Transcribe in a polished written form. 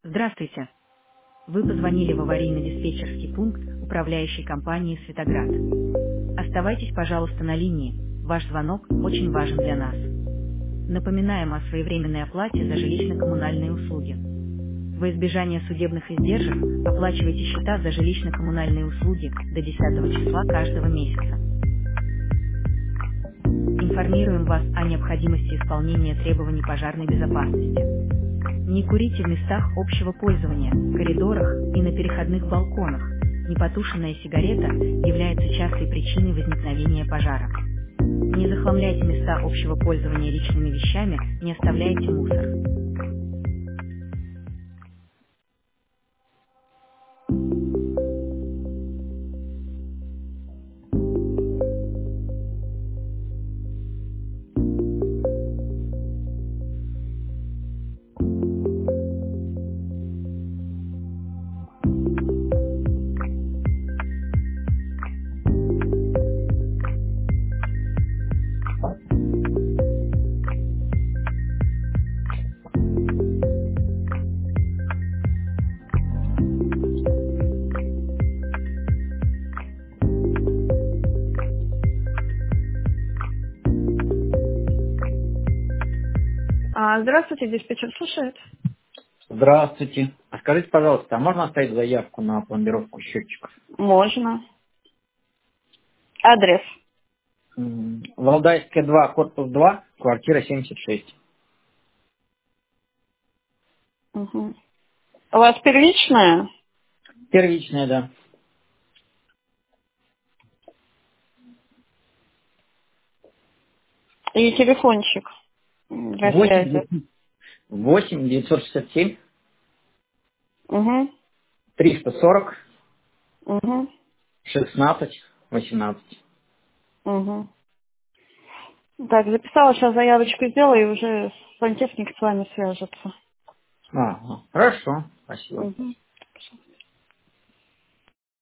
Здравствуйте. Вы позвонили в аварийно-диспетчерский пункт управляющей компании «Светоград». Оставайтесь, пожалуйста, на линии. Ваш звонок очень важен для нас. Напоминаем о своевременной оплате за жилищно-коммунальные услуги. Во избежание судебных издержек оплачивайте счета за жилищно-коммунальные услуги до 10 числа каждого месяца. Информируем вас о необходимости исполнения требований пожарной безопасности. Не курите в местах общего пользования, коридорах и на переходных балконах. Непотушенная сигарета является частой причиной возникновения пожара. Не захламляйте места общего пользования личными вещами, не оставляйте мусор. Здравствуйте, диспетчер слушает. Здравствуйте. А скажите, пожалуйста, а можно оставить заявку на пломбировку счетчиков? Можно. Адрес. Валдайская 2, корпус 2, квартира 76. Угу. У вас первичная Первичная, да. и телефончик для связи. 8 967 Угу. 340 Угу. 16 18. Угу. Так, записала, сейчас заявочку сделаю, и уже сантехник с вами свяжется. Ага, хорошо, спасибо. Угу.